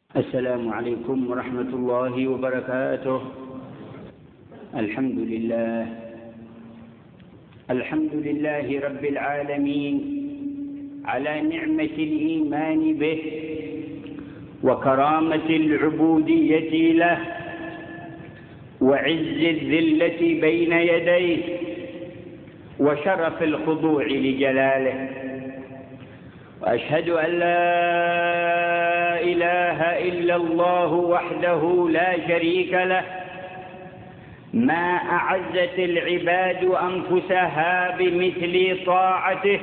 السلام عليكم ورحمة الله وبركاته. الحمد لله رب العالمين على نعمة الإيمان به وكرامة العبودية له وعز الذلة بين يديه وشرف الخضوع لجلاله، وأشهد أن لا إله إلا الله وحده لا شريك له، ما أعزت العباد أنفسها بمثل طاعته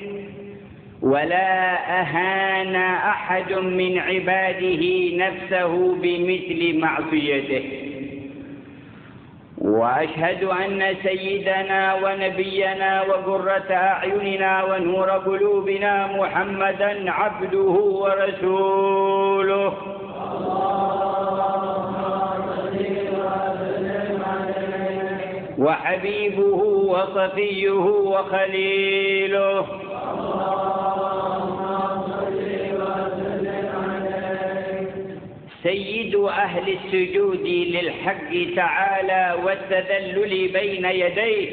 ولا أهان أحد من عباده نفسه بمثل معصيته، وأشهد أن سيدنا ونبينا وقرة أعيننا ونور قلوبنا محمدًا عبده ورسوله وحبيبه وصفيه وخليله، سيد أهل السجود للحق تعالى والتذلل بين يديه،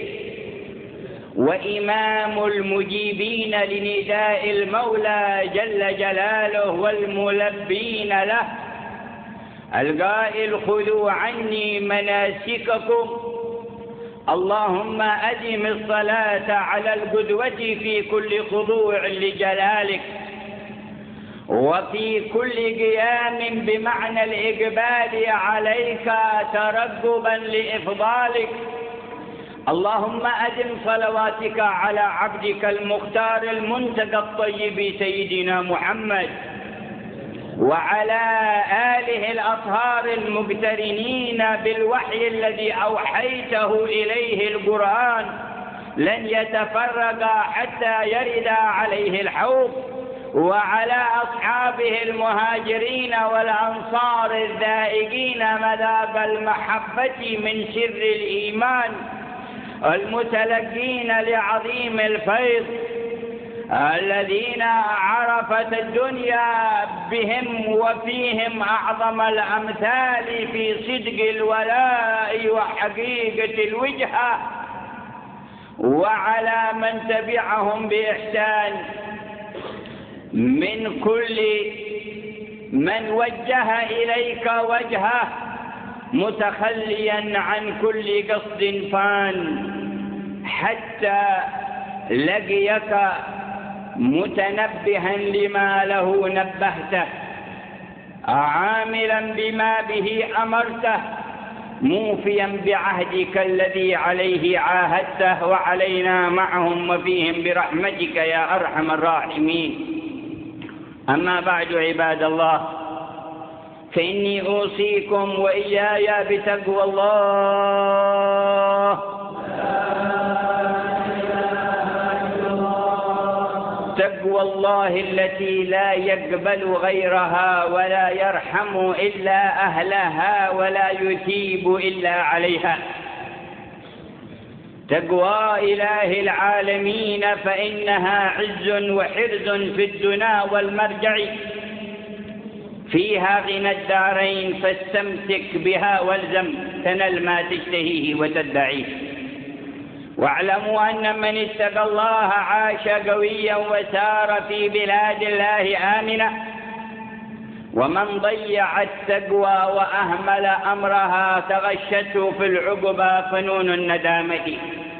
وإمام المجيبين لنداء المولى جل جلاله والملبين له، القائل: خذوا عني مناسككم. اللهم أدم الصلاة على القدوة في كل خضوع لجلالك، وفي كل قيام بمعنى الإقبال عليك ترقبا لإفضالك. اللهم أدم صلواتك على عبدك المختار المنتقى الطيب سيدنا محمد وعلى آله الأطهار المقترنين بالوحي الذي أوحيته إليه القرآن، لن يتفرقا حتى يرد عليه الحوض، وعلى أصحابه المهاجرين والأنصار الذائقين مذاق المحبة من سر الإيمان المتلقين لعظيم الفيض، الذين عرفت الدنيا بهم وفيهم أعظم الأمثال في صدق الولاء وحقيقة الوجهة، وعلى من تبعهم بإحسان من كل من وجه إليك وجهه متخليا عن كل قصد فان، حتى لقيك متنبها لما له نبهته، عاملا بما به أمرته، موفيا بعهدك الذي عليه عاهدته، وعلينا معهم وفيهم برحمتك يا أرحم الراحمين. أما بعد، عباد الله، فإني أوصيكم وإياي بتقوى الله. تقوى الله التي لا يقبل غيرها ولا يرحم إلا أهلها ولا يثيب إلا عليها. تقوى إله العالمين فإنها عز وحرز في الدنا والمرجع، فيها غنى الدارين، فاستمسك بها والزم تنل ما تشتهيه وتدعيه. واعلموا أن من اتقى الله عاش قويا وسار في بلاد الله آمنا، ومن ضيع التقوى وأهمل أمرها تغشته في العقبى فنون الندامة.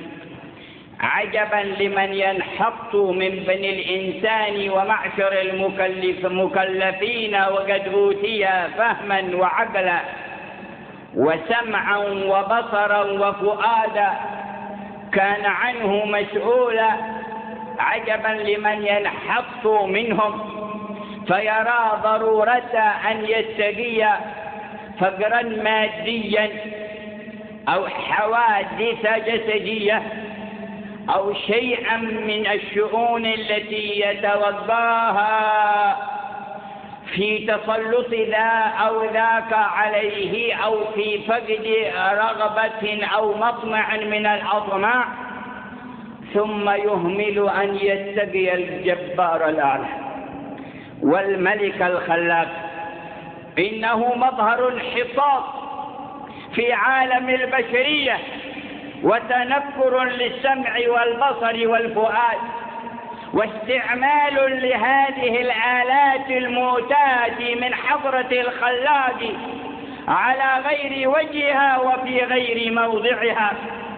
عجبا لمن ينحط من بني الإنسان ومعشر المكلفين وقد أوتي فهما وعقلا وسمعا وبصرا وفؤادا كان عنه مسؤولا. عجبا لمن ينحط منهم فيرى ضرورة أن يستقي فقرا ماديا أو حوادث جسدية أو شيئا من الشؤون التي يتوضاها في تسلط ذا أو ذاك عليه، أو في فقد رغبة أو مطمع من الأطماع، ثم يهمل أن يتقي الجبار الأعلى والملك الخلاق إنه مظهر انحطاط في عالم البشرية وتنفر للسمع والبصر والفؤاد، واستعمال لهذه الآلات المعتادة من حضرة الخلاق على غير وجهها وفي غير موضعها.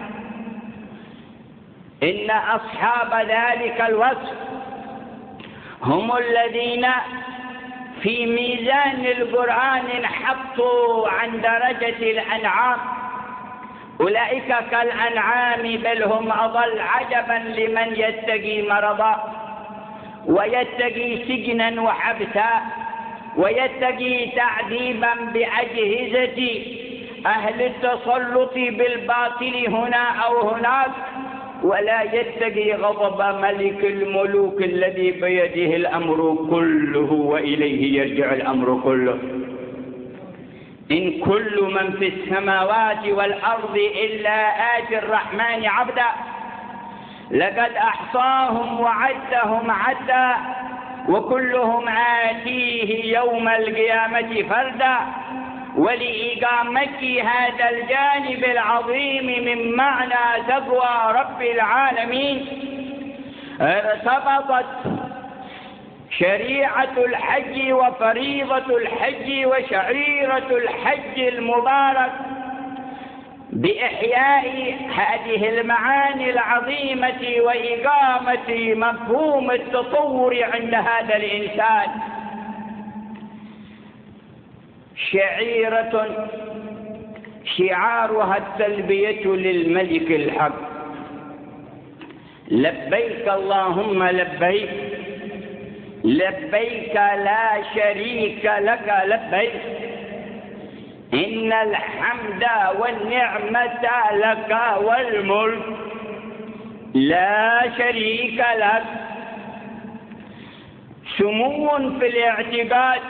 إن أصحاب ذلك الوصف هم الذين في ميزان القرآن انحطوا عن درجة الأنعام. أولئك كالأنعام بل هم أضل، عجبا لمن يتقي مرضا ويتقي سجنا وحبسا ويتقي تعذيبا بأجهزة أهل التسلط بالباطل هنا أو هناك، ولا يتقي غضب ملك الملوك الذي بيده الأمر كله وإليه يرجع الأمر كله. إن كل من في السماوات والأرض إلا آتي الرحمن عبدا لقد أحصاهم وعدهم عدا وكلهم آتيه يوم القيامة فردا. ولإقامة هذا الجانب العظيم من معنى تقوى رب العالمين ارتبطت شريعة الحج وفريضة الحج وشعيرة الحج المبارك بإحياء هذه المعاني العظيمة وإقامة مفهوم التطور عند هذا الإنسان. شعيرة شعارها التلبية للملك الحق، لبيك اللهم لبيك، لبيك لا شريك لك لبيك، إن الحمد والنعمة لك والملك لا شريك لك. سمو في الاعتقاد،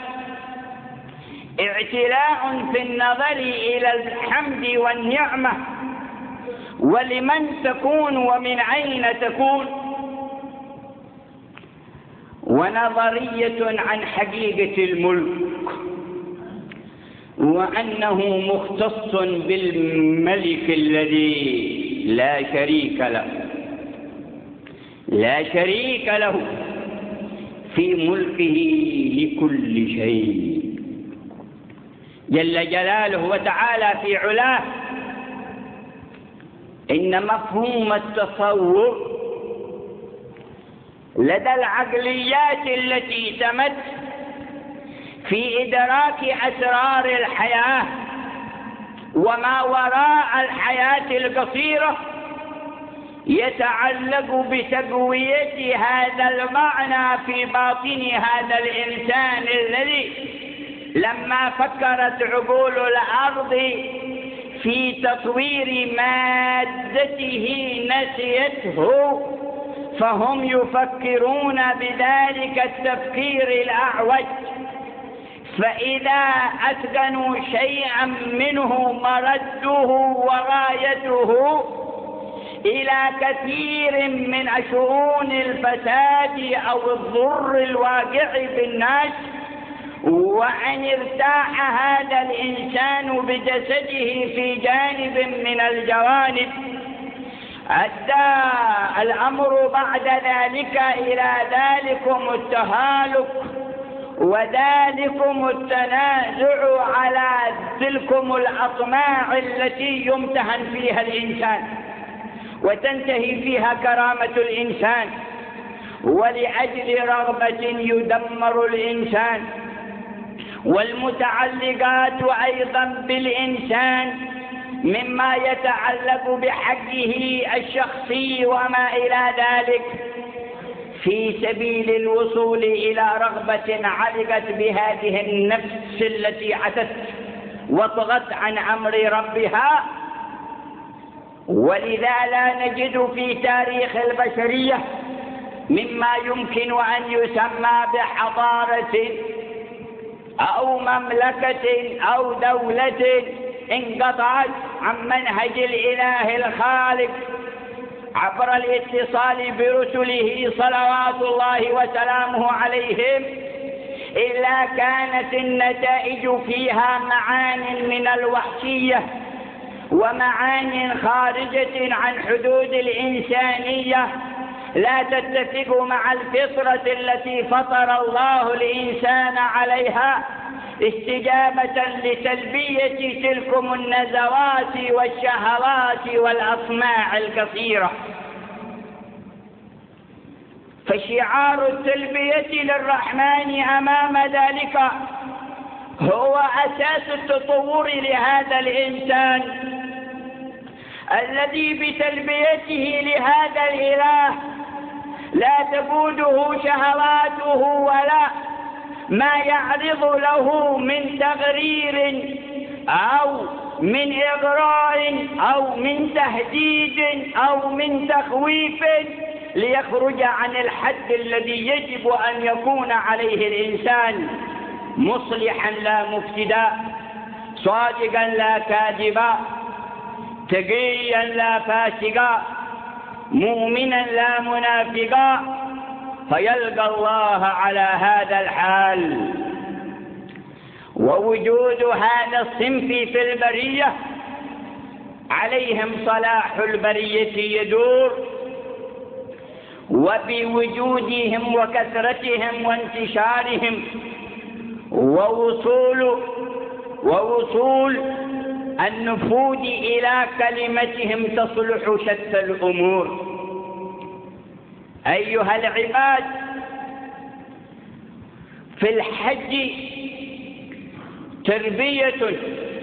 اعتلاء في النظر إلى الحمد والنعمة ولمن تكون ومن أين تكون، ونظرية عن حقيقة الملك وأنه مختص بالملك الذي لا شريك له، لا شريك له في ملكه لكل شيء جل جلاله وتعالى في علاه. إن مفهوم التصور لدى العقليات التي تمت في إدراك أسرار الحياة وما وراء الحياة القصيرة يتعلق بتقوية هذا المعنى في باطن هذا الإنسان الذي لما فكرت عقول الأرض في تطوير مادته نسيته، فهم يفكرون بذلك التفكير الأعوج، فإذا أتقنوا شيئا منه مرده وغايته إلى كثير من شؤون الفساد أو الضر الواقع بالناس. وأن ارتاح هذا الإنسان بجسده في جانب من الجوانب أدى الأمر بعد ذلك إلى ذلكم التهالك وذلكم التنازع على تلكم الأطماع التي يمتهن فيها الإنسان وتنتهي فيها كرامة الإنسان، ولأجل رغبة يدمر الإنسان. والمتعلقات أيضا بالإنسان مما يتعلق بحقه الشخصي وما إلى ذلك في سبيل الوصول إلى رغبة علقت بهذه النفس التي عتت وطغت عن أمر ربها. ولذا لا نجد في تاريخ البشرية مما يمكن أن يسمى بحضارة أو مملكة أو دولة انقطعت عن منهج الإله الخالق عبر الاتصال برسله صلوات الله وسلامه عليهم إلا كانت النتائج فيها معان من الوحشية ومعان خارجة عن حدود الإنسانية لا تتفق مع الفطرة التي فطر الله الإنسان عليها، استجابة لتلبية تلكم النزوات والشهوات والأطماع الكثيرة. فشعار التلبية للرحمن أمام ذلك هو أساس التطور لهذا الإنسان الذي بتلبيته لهذا الإله لا تبوده شهواته ولا ما يعرض له من تغرير أو من إغراء أو من تهديد أو من تخويف ليخرج عن الحد الذي يجب أن يكون عليه الإنسان، مصلحا لا مفسدا، صادقا لا كاذبا، تقيا لا فاسقا، مؤمنا لا منافقا، فيلقى الله على هذا الحال. ووجود هذا الصنف في البرية عليهم صلاح البرية يدور، وبوجودهم وكثرتهم وانتشارهم ووصول النفوذ إلى كلمتهم تصلح شتى الأمور. أيها العباد، في الحج تربية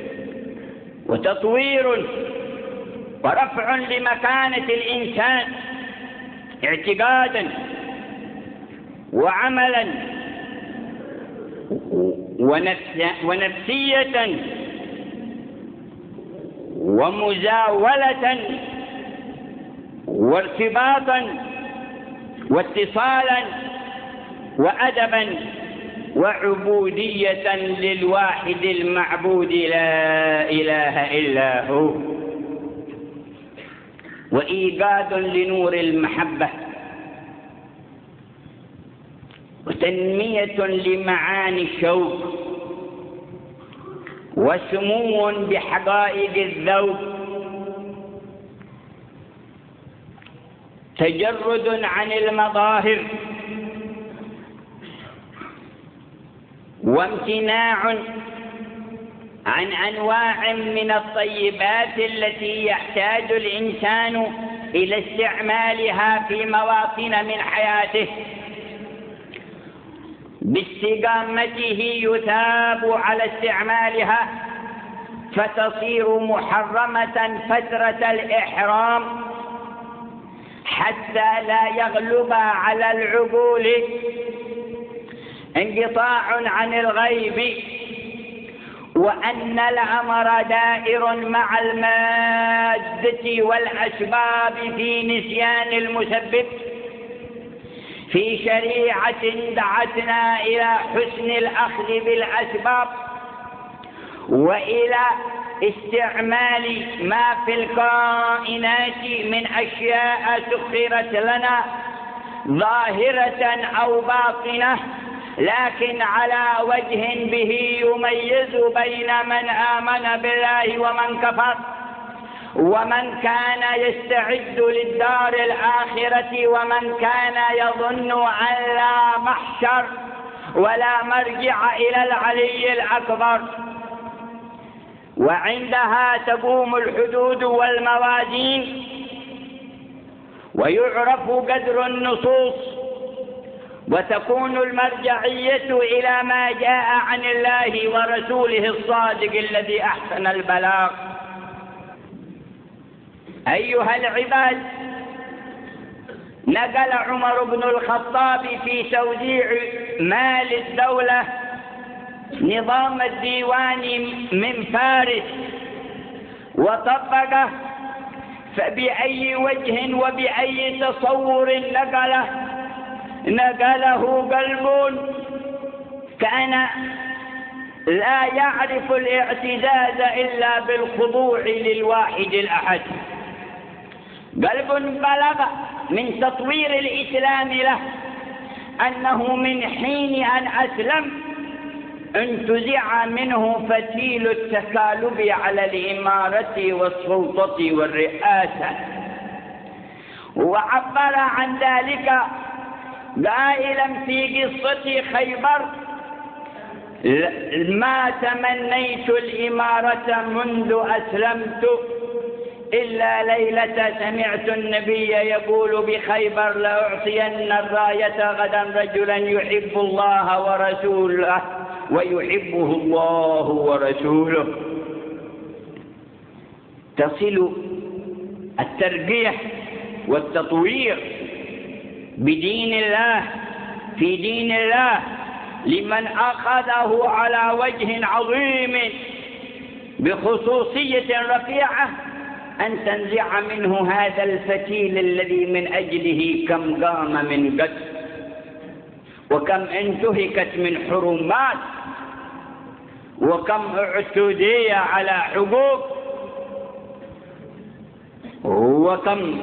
وتطوير ورفع لمكانة الإنسان اعتقادا وعملا ونفسية ومزاولة وارتباطا واتصالا وأدبا وعبودية للواحد المعبود لا إله إلا هو، وإيجاد لنور المحبة، وتنمية لمعاني الشوق، وسمو بحقائق الذوق، تجرد عن المظاهر، وامتناع عن أنواع من الطيبات التي يحتاج الإنسان إلى استعمالها في مواطن من حياته. باستقامته يثاب على استعمالها فتصير محرمة فترة الإحرام حتى لا يغلب على العقول انقطاع عن الغيب، وأن الأمر دائر مع المادة والأسباب في نسيان المسبب. في شريعة دعتنا إلى حسن الأخذ بالأسباب وإلى استعمال ما في الكائنات من أشياء سخرت لنا ظاهرة أو باطنة، لكن على وجه به يميز بين من آمن بالله ومن كفر، ومن كان يستعد للدار الآخرة، ومن كان يظن أن لا محشر ولا مرجع إلى العلي الأكبر. وعندها تقوم الحدود والموازين ويعرف قدر النصوص، وتكون المرجعية إلى ما جاء عن الله ورسوله الصادق الذي أحسن البلاغ. أيها العباد، نقل عمر بن الخطاب في توزيع مال الدولة نظام الديوان من فارس وطبقه، فبأي وجه وبأي تصور نقله قلب كان لا يعرف الاعتزاز إلا بالخضوع للواحد الأحد، قلب بلغ من تطوير الإسلام له أنه من حين أن أسلم انتزع منه فتيل التكالب على الإمارة والسلطة والرئاسة، وعبر عن ذلك قائلا في قصة خيبر: ما تمنيت الإمارة منذ أسلمت إلا ليلة سمعت النبي يقول بخيبر: لأعطين الراية غدا رجلا يحب الله ورسوله ويحبه الله ورسوله. تصل الترقية والتطوير بدين الله في دين الله لمن أخذه على وجه عظيم بخصوصية رفيعة أن تنزع منه هذا الفتيل الذي من أجله كم قام من قتل وكم انتهكت من حرمات وكم اعتدي على حقوق وكم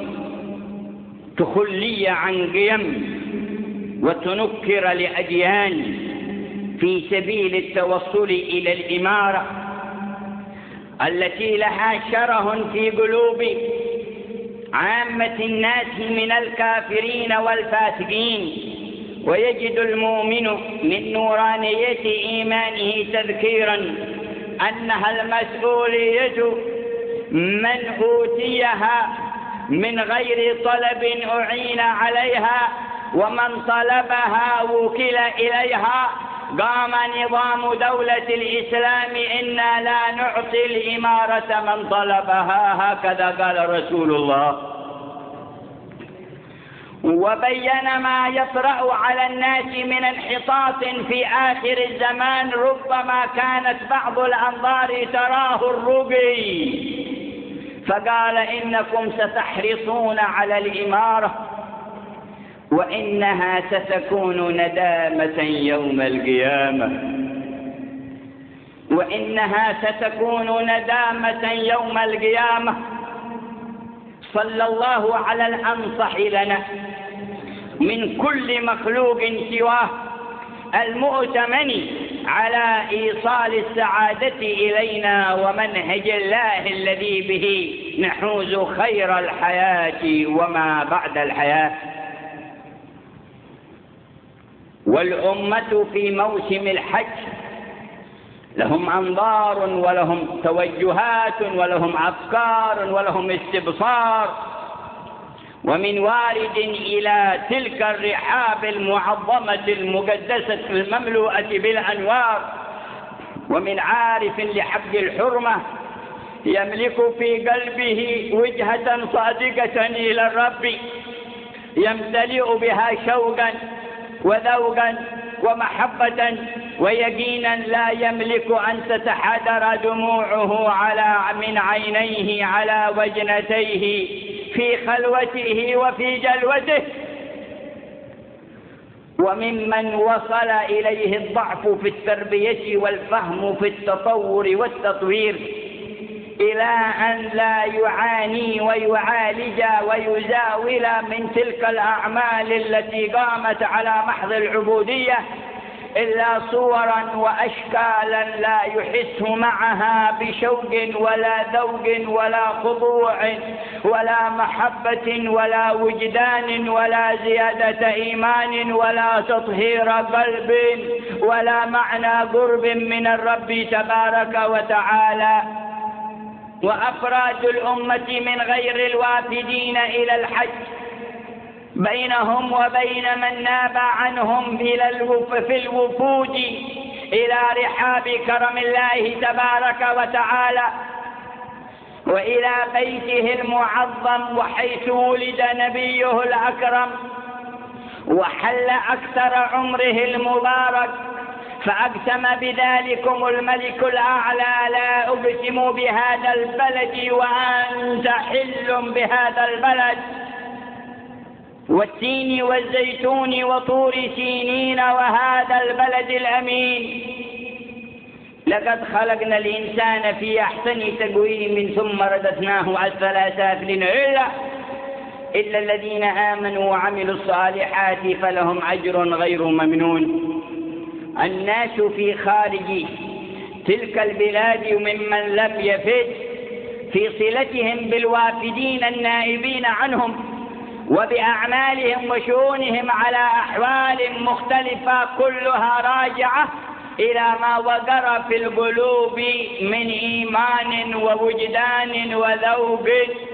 تخلي عن قيم وتنكر لأديان في سبيل التوصل إلى الإمارة التي لها شره في قلوب عامة الناس من الكافرين والفاسقين. ويجد المؤمن من نورانية إيمانه تذكيرا أنها المسؤولية من أوتيها من غير طلب أعين عليها، ومن طلبها وكل إليها. قام نظام دولة الإسلام: إنا لا نعطي الإمارة من طلبها، هكذا قال رسول الله. وبين ما يطرأ على الناس من انحطاط في آخر الزمان ربما كانت بعض الأنظار تراه الرقي، فقال: إنكم ستحرصون على الإمارة وإنها ستكون ندامة يوم القيامة، وإنها ستكون ندامة يوم القيامة. صلى الله على الأنصح لنا من كل مخلوق سواه المؤتمن على إيصال السعادة إلينا ومنهج الله الذي به نحوز خير الحياة وما بعد الحياة. والأمة في موسم الحج لهم أنظار ولهم توجهات ولهم أفكار ولهم استبصار، ومن وارد إلى تلك الرحاب المعظمة المقدسة المملوءة بالأنوار، ومن عارف لحق الحرمة يملك في قلبه وجهة صادقة إلى الرب يمتلئ بها شوقا وذوقا ومحبة ويقينا لا يملك أن تتحدر دموعه من عينيه على وجنتيه في خلوته وفي جلوته. وممن وصل إليه الضعف في التربية والفهم في التطور والتطوير إلى أن لا يعاني ويعالج ويزاول من تلك الأعمال التي قامت على محض العبودية إلا صورا وأشكالا لا يحس معها بشوق ولا ذوق ولا خضوع ولا محبة ولا وجدان ولا زيادة إيمان ولا تطهير قلب ولا معنى قرب من الرب تبارك وتعالى. وأفراد الأمة من غير الوافدين إلى الحج بينهم وبين من ناب عنهم في الوفود إلى رحاب كرم الله تبارك وتعالى وإلى بيته المعظم وحيث ولد نبيه الأكرم وحل أكثر عمره المبارك. فأقسم بذلكم الملك الأعلى: لا أقسم بهذا البلد وأنت حل بهذا البلد والتين والزيتون وطور سينين وهذا البلد الأمين. لقد خلقنا الإنسان في أحسن تقويم ثم رددناه أسفل سافلين إلا الذين آمنوا وعملوا الصالحات فلهم أجر غير ممنون. الناس في خارج تلك البلاد ممن لم يفد في صلتهم بالوافدين النائبين عنهم وبأعمالهم وشؤونهم على أحوال مختلفة كلها راجعة إلى ما وقر في القلوب من إيمان ووجدان وذوق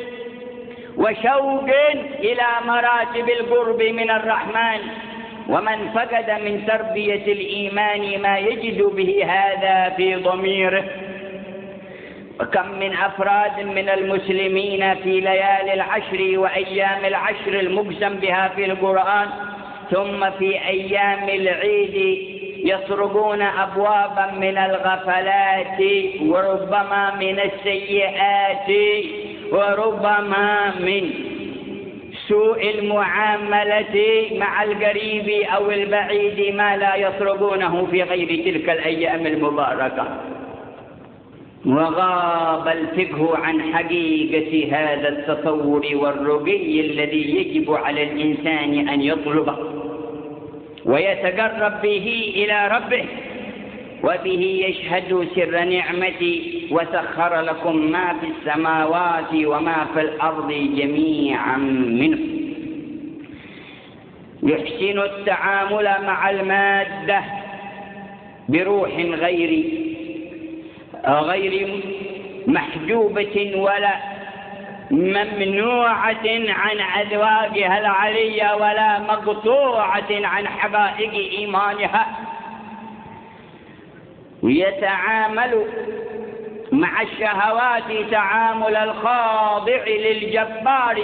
وشوق إلى مراتب القرب من الرحمن. ومن فقد من تربية الإيمان ما يجد به هذا في ضميره. وكم من أفراد من المسلمين في ليالي العشر وأيام العشر المقسم بها في القرآن ثم في أيام العيد يسرقون أبوابا من الغفلات وربما من السيئات وربما من سوء المعاملة مع القريب أو البعيد ما لا يسرقونه في غير تلك الأيام المباركة. وغاب الفقه عن حقيقة هذا التصور والرقي الذي يجب على الإنسان أن يطلبه ويتقرب به إلى ربه، وبه يشهد سر نعمتي وسخر لكم ما في السماوات وما في الأرض جميعا منه. يحسن التعامل مع المادة بروح غير محجوبة ولا ممنوعة عن أذواقها العلية ولا مقطوعة عن حقائق إيمانها. يتعامل مع الشهوات تعامل الخاضع للجبار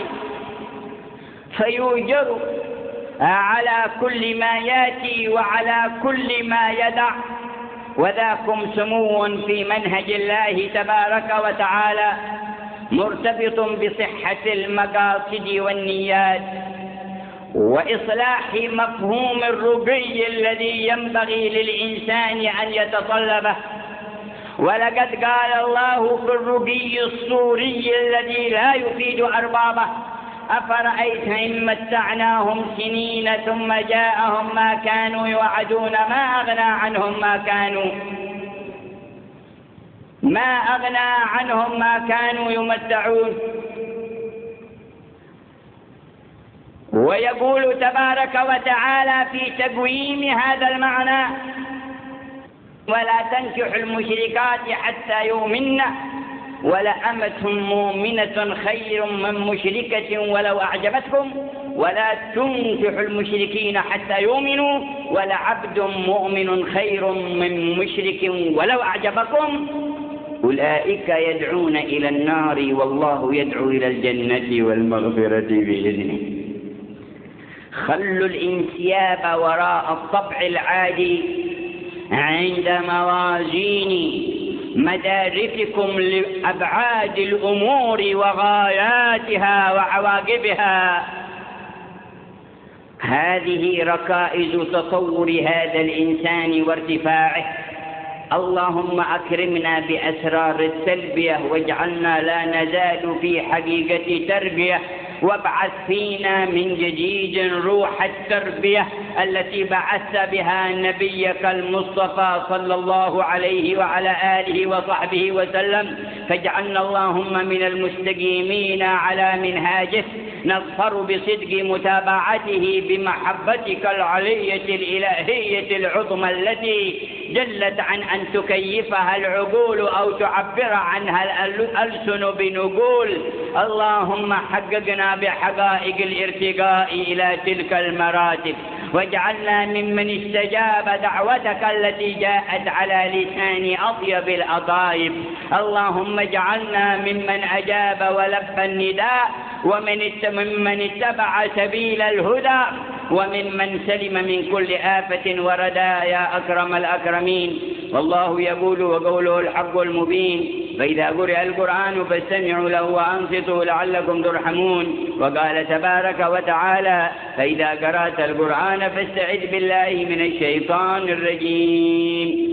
فيؤجر على كل ما يأتي وعلى كل ما يدع، وذاكم سمو في منهج الله تبارك وتعالى مرتبط بصحة المقاصد والنيات وإصلاح مفهوم الرقي الذي ينبغي للإنسان أن يتطلبه. ولقد قال الله في الرقي الصوري الذي لا يفيد أربابه: أفرأيت إن متعناهم سنين ثم جاءهم ما كانوا يوعدون ما أغنى عنهم ما كانوا يمتعون. ويقول تبارك وتعالى في تقويم هذا المعنى: ولا تنكحوا المشركات حتى يؤمن ولأمة مؤمنة خير من مشركة ولو أعجبتكم ولا تنكحوا المشركين حتى يؤمنوا ولعبد مؤمن خير من مشرك ولو أعجبكم أولئك يدعون إلى النار والله يدعو إلى الجنة والمغفرة بإذنه. خلوا الانسياب وراء الطبع العادي عند موازين مدارككم لأبعاد الأمور وغاياتها وعواقبها. هذه ركائز تطور هذا الإنسان وارتفاعه. اللهم أكرمنا بأسرار التربية واجعلنا لا نزال في حقيقة تربية، وابعث فينا من جديد روح التربية التي بعثت بها نبيك المصطفى صلى الله عليه وعلى آله وصحبه وسلم، فاجعلنا اللهم من المستقيمين على منهاجه، نظفر بصدق متابعته بمحبتك العلية الإلهية العظمى التي جلت عن أن تكيفها العقول أو تعبر عنها الألسن بنقول. اللهم حققنا بحقائق الارتقاء إلى تلك المراتب، واجعلنا ممن استجاب دعوتك التي جاءت على لسان أطيب الأطايب. اللهم اجعلنا ممن أجاب ولبى النداء، وممن اتبع سبيل الهدى، وممن سلم من كل آفة وردى يا أكرم الأكرمين. والله يقول وقوله الحق المبين: فإذا قرئ القرآن فاستمعوا له وأنصتوا لعلكم ترحمون. وقال تبارك وتعالى: فإذا قرأت القرآن فاستعذ بالله من الشيطان الرجيم.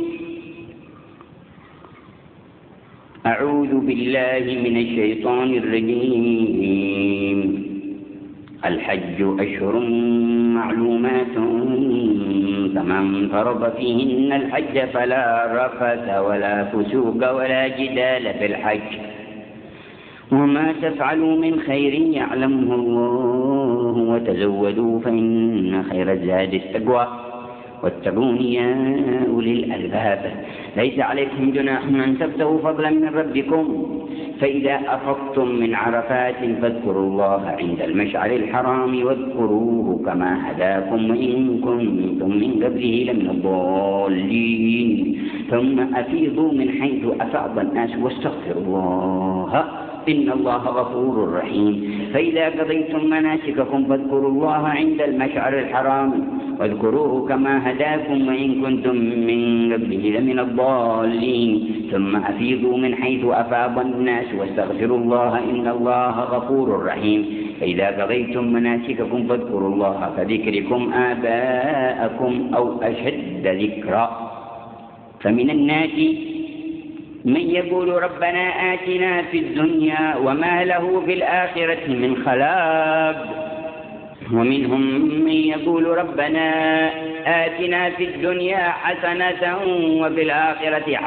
أعوذ بالله من الشيطان الرجيم. الحج أشهر معلومات فمن فرض فيهن الحج فلا رفث ولا فسوق ولا جدال في الحج وما تفعلوا من خير يعلمه الله وتزودوا فإن خير الزاد التقوى واتقون يا أولي الألباب. ليس عليكم جناح أن تبتغوا فضلا من ربكم فإذا أفضتم من عرفات فاذكروا الله عند المشعر الحرام واذكروه كما هداكم وإن كنتم من قبله لمن الضالين ثم أفيضوا من حيث أفاض الناس واستغفروا الله إن الله غفور رحيم. فإذا قضيتم مناسككم فاذكروا الله عند المشعر الحرام واذكروه كما هداكم وإن كنتم من قبله لمن الضالين ثم أفيضوا من حيث أفاض الناس واستغفروا الله إن الله غفور رحيم. فإذا قضيتم مناسككم فاذكروا الله كذكركم آباءكم أو أشد ذكرا. فمن الناس من يقول ربنا آتنا في الدنيا وما له في الآخرة من خلاق ومنهم من يقول ربنا آتنا في الدنيا حسنة وفي الآخرة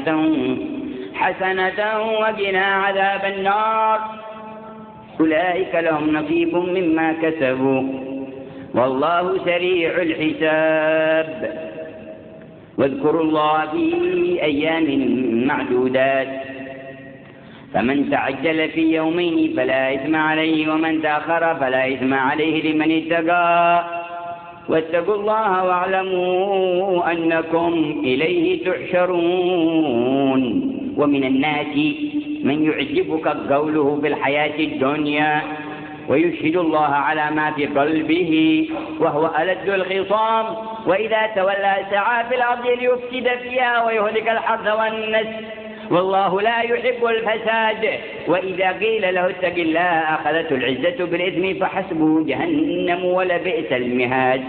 حسنة وقنا عذاب النار أولئك لهم نصيب مما كسبوا والله سريع الحساب. واذكروا الله في أيام معدودات فمن تعجل في يومين فلا إثم عليه ومن تأخر فلا إثم عليه لمن اتقى واتقوا الله واعلموا أنكم إليه تحشرون. ومن الناس من يعجبك قوله في الحياة الدنيا ويشهد الله على ما في قلبه وهو ألد الخصام وإذا تولى سعى في الأرض ليفسد فيها ويهلك الحرث والنسل والله لا يحب الفساد وإذا قيل له اتق الله أخذته العزة بالإثم فحسبه جهنم ولبئس المهاد.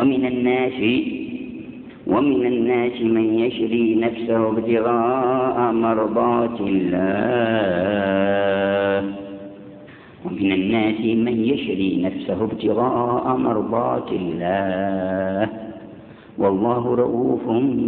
ومن الناس من يشري نفسه ابتغاء مرضات الله والله رؤوف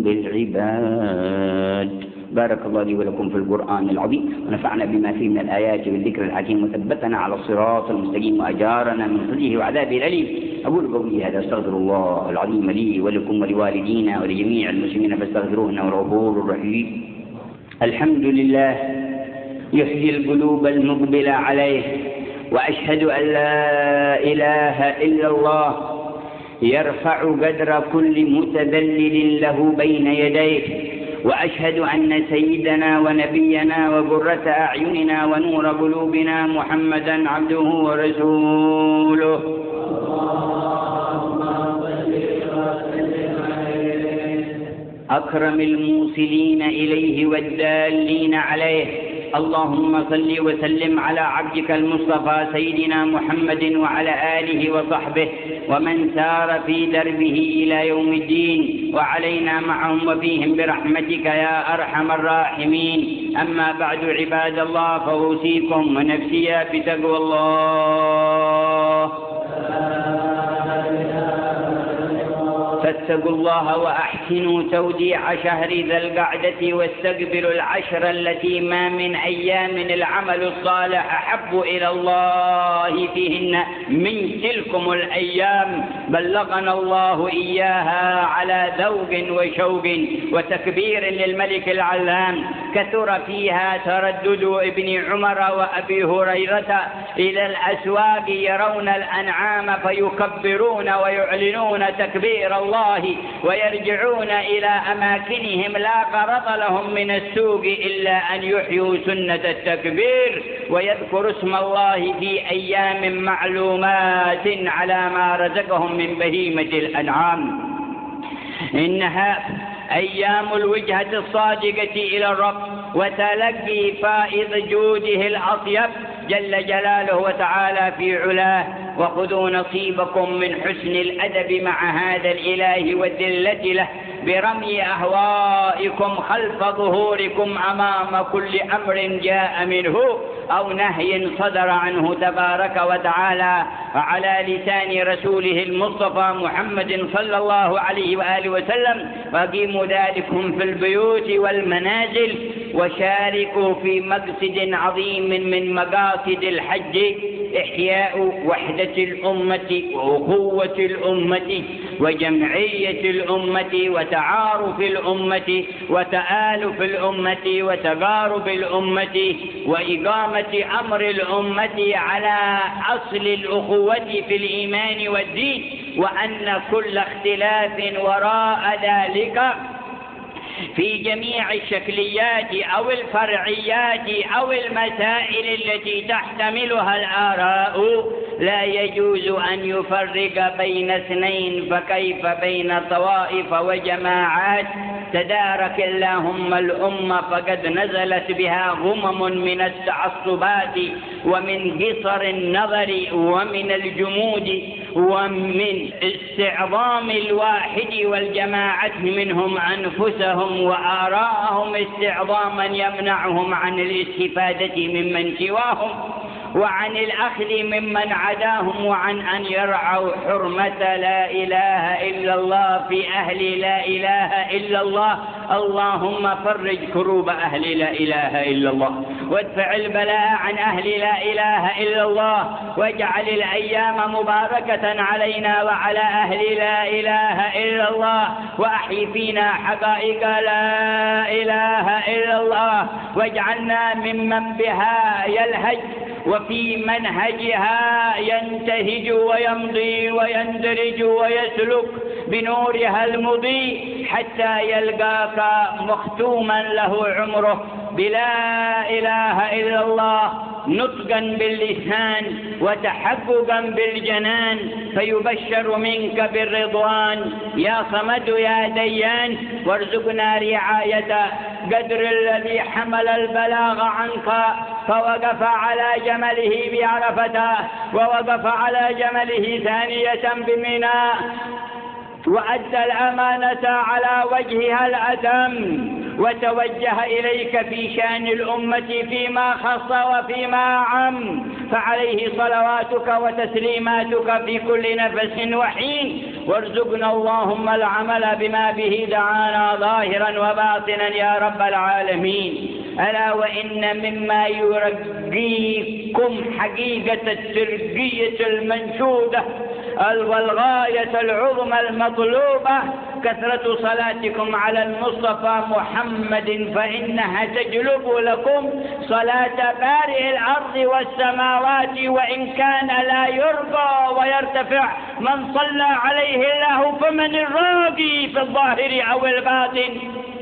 بالعباد. بارك الله لي ولكم في القرآن العظيم ونفعنا بما فيه من الآيات والذكر الحكيم وثبتنا على الصراط المستقيم وأجارنا من خزيه وعذابه الأليم. أقول قولي هذا أستغفر الله العظيم لي ولكم ولوالدينا ولجميع المسلمين فاستغفروه إنه الغفور الرحيم. الحمد لله يحيي القلوب المقبلة عليه وأشهد أن لا إله إلا الله يرفع قدر كل متذلل له بين يديه وأشهد أن سيدنا ونبينا وقرة أعيننا ونور قلوبنا محمدا عبده ورسوله أكرم الموصلين إليه والدالين عليه. اللهم صل وسلم على عبدك المصطفى سيدنا محمد وعلى آله وصحبه ومن سار في دربه إلى يوم الدين وعلينا معهم وفيهم برحمتك يا أرحم الراحمين. أما بعد عباد الله فأوصيكم ونفسي بتقوى الله فاتقوا الله وأحسنوا توديع شهر ذي القعدة واستقبلوا العشر التي ما من أيام العمل الصالح أحب إلى الله فيهن من تلكم الأيام بلغنا الله إياها على ذوق وشوق وتكبير للملك العلام. كثر فيها تردد ابن عمر وأبي هريرة إلى الأسواق يرون الأنعام فيكبرون ويعلنون تكبير الله ويرجعون إلى أماكنهم لا غرض لهم من السوق إلا أن يحيوا سنة التكبير ويذكروا اسم الله في أيام معلومات على ما رزقهم من بهيمة الأنعام. إنها أيام الوجهة الصادقة إلى الرب وتلقي فائض جوده الأطيب جل جلاله وتعالى في علاه. وخذوا نصيبكم من حسن الأدب مع هذا الإله والذلة له برمي أهوائكم خلف ظهوركم أمام كل أمر جاء منه أو نهي صدر عنه تبارك وتعالى على لسان رسوله المصطفى محمد صلى الله عليه وآله وسلم: فأقيموا ذلكم في البيوت والمنازل وشاركوا في مقصد عظيم من مقاصد الحج: إحياء وحدة الأمة وأخوة الأمة وجمعية الأمة وتعارف الأمة وتآلف الأمة وتقارب الأمة وإقامة أمر الأمة على أصل الأخوة في الإيمان والدين، وأن كل اختلاف وراء ذلك في جميع الشكليات أو الفرعيات أو المسائل التي تحتملها الآراء لا يجوز أن يفرق بين اثنين، فكيف بين طوائف وجماعات تدارك اللهم الأمة فقد نزلت بها غمم من التعصبات ومن قصر النظر ومن الجمود ومن استعظام الواحد والجماعة منهم أنفسهم وآراءهم استعظاما يمنعهم عن الاستفادة ممن سواهم وعن الأخذ ممن عداهم وعن أن يرعوا حرمة لا إله إلا الله في أهل لا إله إلا الله. اللهم فرج كروب أهل لا إله إلا الله وادفع البلاء عن أهل لا إله إلا الله، واجعل الأيام مباركة علينا وعلى أهل لا إله إلا الله، وأحي فينا حقائق لا إله إلا الله، واجعلنا ممن بها يلهج وفي منهجها ينتهج ويمضي ويندرج ويسلك بنورها المضيء حتى يلقاك مختوما له عمره بلا إله إلا الله نطقا باللسان وتحققا بالجنان، فيبشر منك بالرضوان يا صمد يا ديان. وارزقنا رعاية قدر الذي حمل البلاغ عنك فوقف على جمله بعرفة ووقف على جمله ثانية بمنى وأدى الأمانة على وجهها الأتم وتوجه إليك في شأن الأمة فيما خص وفيما عم، فعليه صلواتك وتسليماتك في كل نفس وحين. وارزقنا اللهم العمل بما به دعانا ظاهرا وباطنا يا رب العالمين. ألا وإن مما يرقيكم حقيقة الترقية المنشودة والغاية العظمى المطلوبة كثرة صلاتكم على المصطفى محمد، فإنها تجلب لكم صلاة بارئ الأرض والسماوات، وإن كان لا يرضى ويرتفع من صلى عليه الله فمن الراضي في الظاهر أو الباطن.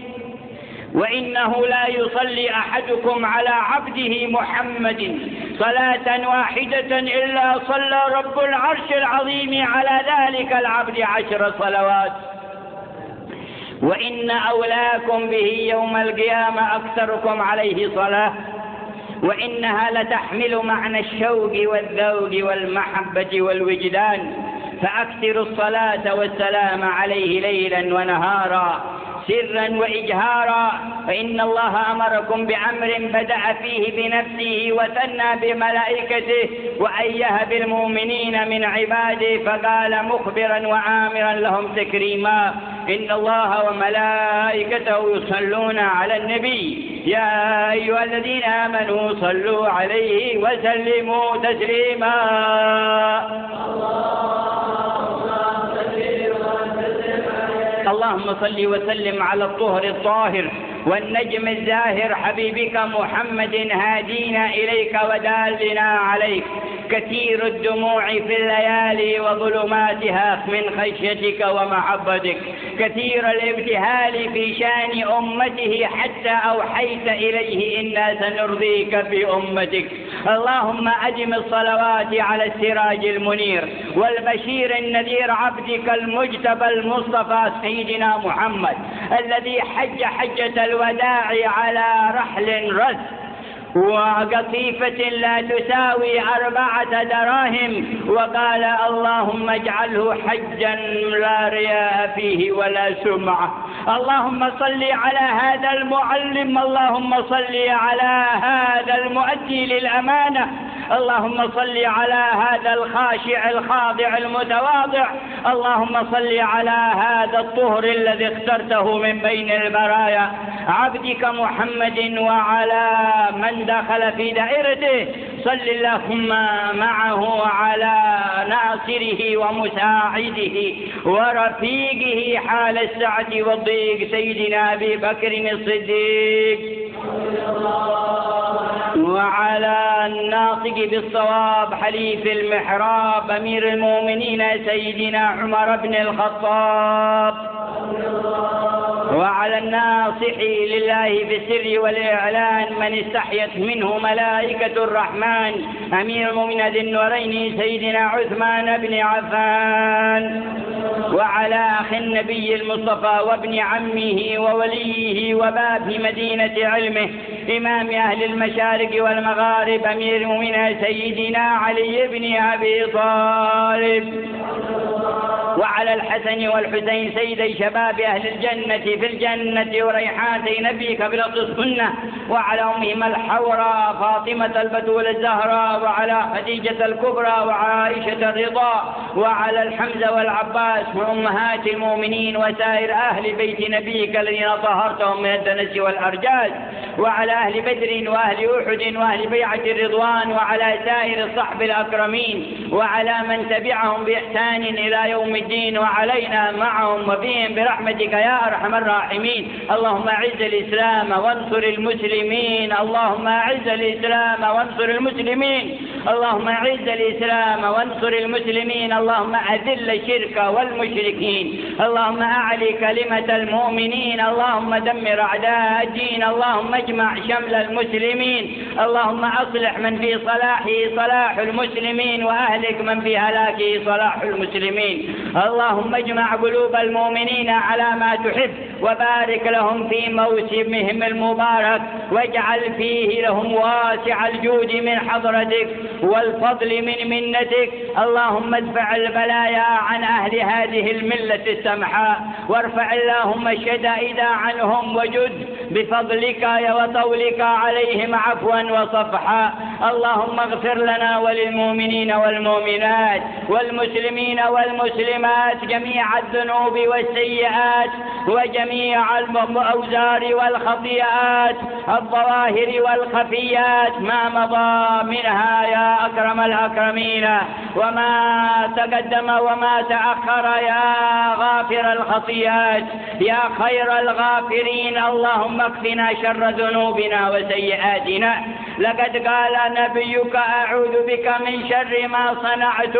وإنه لا يصلي أحدكم على عبده محمد صلاة واحدة إلا صلى رب العرش العظيم على ذلك العبد 10 صلوات. وإن أولاكم به يوم القيامة أكثركم عليه صلاة، وإنها لتحمل معنى الشوق والذوق والمحبة والوجدان، فأكثروا الصلاة والسلام عليه ليلا ونهارا سرا وإجهارا، فإن الله أمركم بأمر بدأ فيه بنفسه وثنى بملائكته وأيه بالمؤمنين من عباده، فقال مخبرا وآمرا لهم تكريما: إن الله وملائكته يصلون على النبي يا أيها الذين آمنوا صلوا عليه وسلموا تسليما. اللهم صل وسلم على الطهر الطاهر والنجم الزاهر حبيبك محمد هادينا إليك ودالنا عليك، كثير الدموع في الليالي وظلماتها من خشيتك ومحبتك، كثير الابتهال في شان أمته حتى أوحيت إليه إنا سنرضيك بأمتك. اللهم أدم الصلوات على السراج المنير والبشير النذير عبدك المجتبى المصطفى سيدنا محمد الذي حج حجة الوداع على رحل رث وقطيفة لا تساوي 4 دراهم، وقال اللهم اجعله حجا لا رياء فيه ولا سمعة. اللهم صل على هذا المعلم، اللهم صل على هذا المؤدي للأمانة، اللهم صل على هذا الخاشع الخاضع المتواضع، اللهم صل على هذا الطهر الذي اخترته من بين البرايا عبدك محمد وعلى من دخل في دائرته. صل اللهم معه على ناصره ومساعده ورفيقه حال السعة والضيق سيدنا أبي بكر الصديق، وعلى الناطق بالصواب حليف المحراب أمير المؤمنين سيدنا عمر بن الخطاب، وعلى الناصح لله في السر والإعلان من استحيت منه ملائكة الرحمن أمير المؤمنين ذي النورين سيدنا عثمان بن عفان، وعلى أخي النبي المصطفى وابن عمه ووليه وباب مدينة علمه إمام أهل المشارق والمغارب أمير المؤمنين سيدنا علي بن أبي طالب، وعلى الحسن والحسين سيدي شباب أهل الجنة في الجنة وريحانتي نبيك بلطف السنة، وعلى أمهما الحوراء فاطمة البتول الزهراء، وعلى خديجة الكبرى وعائشة الرضا، وعلى الحمزة والعباس وأمهات المؤمنين وسائر أهل بيت نبيك الذين طهرتهم من الدنس والأرجاز، وعلى أهل بدر وأهل أحد وأهل بيعة الرضوان، وعلى سائر الصحب الأكرمين، وعلى من تبعهم بإحسان إلى يوم الدين، وعلينا معهم وبهم برحمتك يا أرحم الراحمين. اللهم أعز الإسلام وانصر المسلمين، اللهم أعز الإسلام وانصر المسلمين، اللهم أعز الإسلام وانصر المسلمين، اللهم أذل الشرك والمشركين، اللهم أعلي كلمة المؤمنين، اللهم دمر أعداء الدين، اللهم اجمع شمل المسلمين، اللهم أصلح من في صلاحه صلاح المسلمين، وأهلك من في هلاكه صلاح المسلمين، اللهم اجمع قلوب المؤمنين على ما تحب، وبارك لهم في موسمهم المبارك، واجعل فيه لهم واسع الجود من حضرتك والفضل من منتك، اللهم ادفع البلايا عن أهل هذه الملة السمحاء، وارفع اللهم الشدائد عنهم، وجد بفضلك وطولك عليهم عفوا وصفحا. اللهم اغفر لنا وللمؤمنين والمؤمنات والمسلمين والمسلمات جميع الذنوب والسيئات وجميع الأوزار والخطيئات الظواهر والخفيات ما مضى منها يا أكرم الأكرمين، وما تقدم وما تأخر يا غافر الخطيئات يا خير الغافرين. اللهم اكفنا شر ذنوبنا وسيئاتنا. لقد قال نبيك أعوذ بك من شر ما صنعت،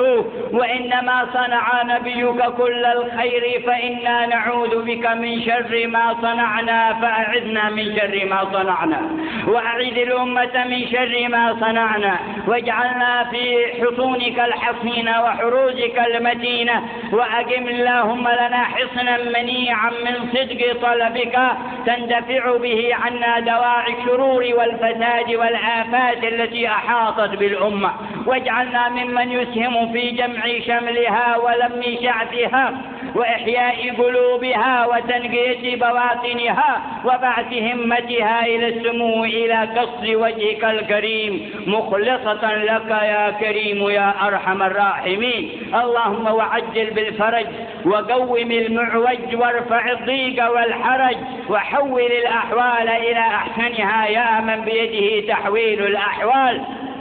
وإنما صنع نبيك كل الخير، فإنا نعوذ بك من شر ما صنعنا، فأعذنا من شر ما صنعنا، وأعذ الأمة من شر ما صنعنا، واجعلنا في حصونك الحصينة وحروزك المتينة، وأقم اللهم لنا حصنا منيعا من صدق طلبك تندفع به عنا دواعي الشرور والفساد والآفات التي أحاطت بالأمة، واجعلنا ممن يسهم في جمع شملها ولم شعثها وإحياء قلوبها وتنقية بواطنها وبعث همتها إلى السمو إلى قصد وجهك الكريم مخلصة لك يا كريم يا أرحم الراحمين. اللهم وعجل بالفرج وقوم المعوج وارفع الضيق والحرج وحول الأحوال إلى أحسنها يا من بيده تحويل الأحوال،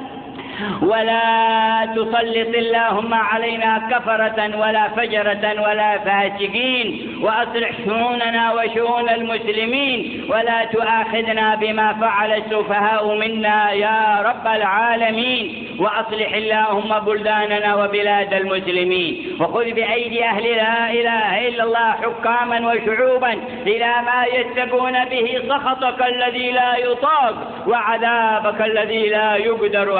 ولا تسلط اللهم علينا كفرة ولا فجرة ولا فاسقين، وأصلح شؤوننا وشؤون المسلمين، ولا تؤاخذنا بما فعل السفهاء منا يا رب العالمين، وأصلح اللهم بلداننا وبلاد المسلمين، وخذ بأيدي أهل لا إله إلا الله حكاما وشعوبا إلى ما يتقون به سخطك الذي لا يطاق وعذابك الذي لا يقدر عليه.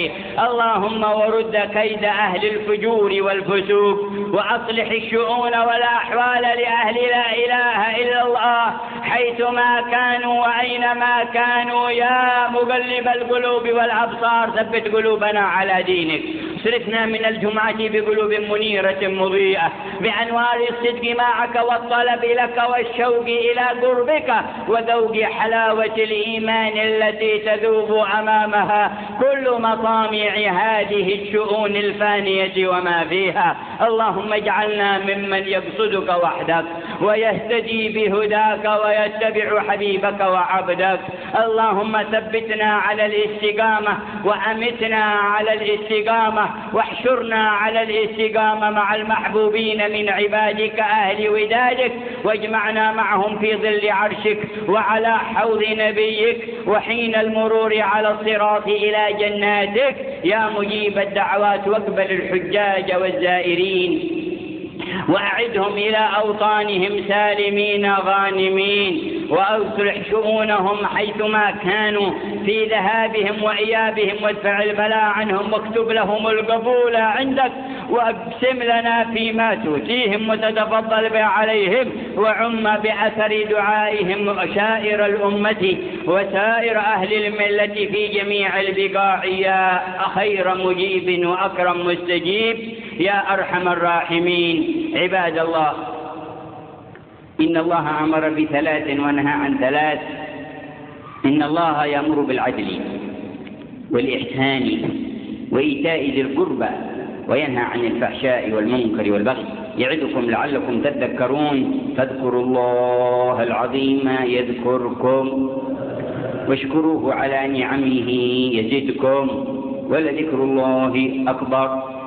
عليه. اللهم ورد كيد أهل الفجور والفسوق، وأصلح الشؤون والأحوال لأهل لا إله إلا الله حيثما كانوا وأينما كانوا. يا مقلب القلوب والأبصار ثبت قلوبنا على دينك. صرفنا من الجمعة بقلوب منيرة مضيئة بأنوار الصدق معك والطلب لك والشوق إلى قربك وذوق حلاوة الإيمان التي تذوب أمامها كل مطامع هذه الشؤون الفانية وما فيها. اللهم اجعلنا ممن يقصدك وحدك ويهتدي بهداك ويتبع حبيبك وعبدك. اللهم ثبتنا على الاستقامة وأمتنا على الاستقامة واحشرنا على الاستقامة مع المحبوبين من عبادك أهل ودادك، واجمعنا معهم في ظل عرشك وعلى حوض نبيك وحين المرور على الصراط إلى جناتك. يا مجيب الدعوات واقبل الحجاج والزائرين وأعدهم إلى أوطانهم سالمين غانمين، وأصلح شؤونهم حيثما كانوا في ذهابهم وإيابهم، وادفع البلاء عنهم واكتب لهم القبول عندك، واقسم لنا فيما تؤتيهم وتتفضل به عليهم، وعم بأثر دعائهم سائر الأمة وسائر أهل الملة في جميع البقاع يا خير مجيب وأكرم مستجيب يا أرحم الراحمين. عباد الله، إن الله أمر بثلاث ونهى عن ثلاث. إن الله يأمر بالعدل والإحسان وإيتاء ذي القربى وينهى عن الفحشاء والمنكر والبغي يعظكم لعلكم تذكرون. فاذكروا الله العظيم يذكركم واشكروه على نعمه يزدكم ولذكر الله أكبر.